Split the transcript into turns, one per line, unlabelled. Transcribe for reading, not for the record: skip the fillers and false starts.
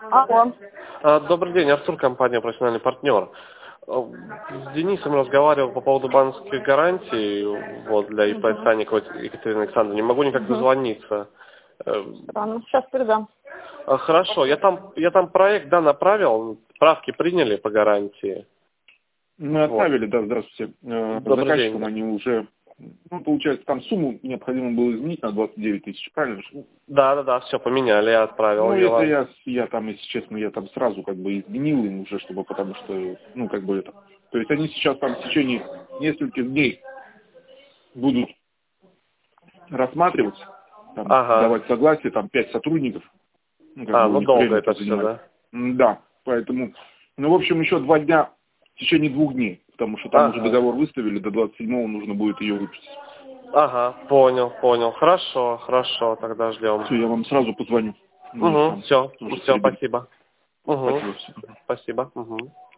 Алло.
Добрый день, Артур, компания «Профессиональный партнер». С Денисом разговаривал по поводу банковских гарантий вот, для ИП Санникова Екатерины Александровны. Не могу никак дозвониться.
Странно, сейчас передам.
Хорошо, я там проект, да, направил, справки приняли по гарантии.
Мы отправили, да, здравствуйте. Заказчикам они уже, получается, там сумму необходимо было изменить на 29 тысяч, правильно?
Да, все поменяли, я отправил.
Ну, это я там, если честно, я там сразу как бы изменил им уже, чтобы, потому что, ну, как бы это. То есть они сейчас там в течение нескольких дней будут рассматривать, там, давать согласие, там 5 сотрудников. Ну, как бы
ну долго это все, да?
Да, поэтому, ну, в общем, еще 2 дня, в течение 2 дней, потому что там уже договор выставили, до 27-го нужно будет ее выпустить.
Понял. Хорошо, тогда ждем.
Все, я вам сразу позвоню.
Все, спасибо.
Спасибо.
Спасибо.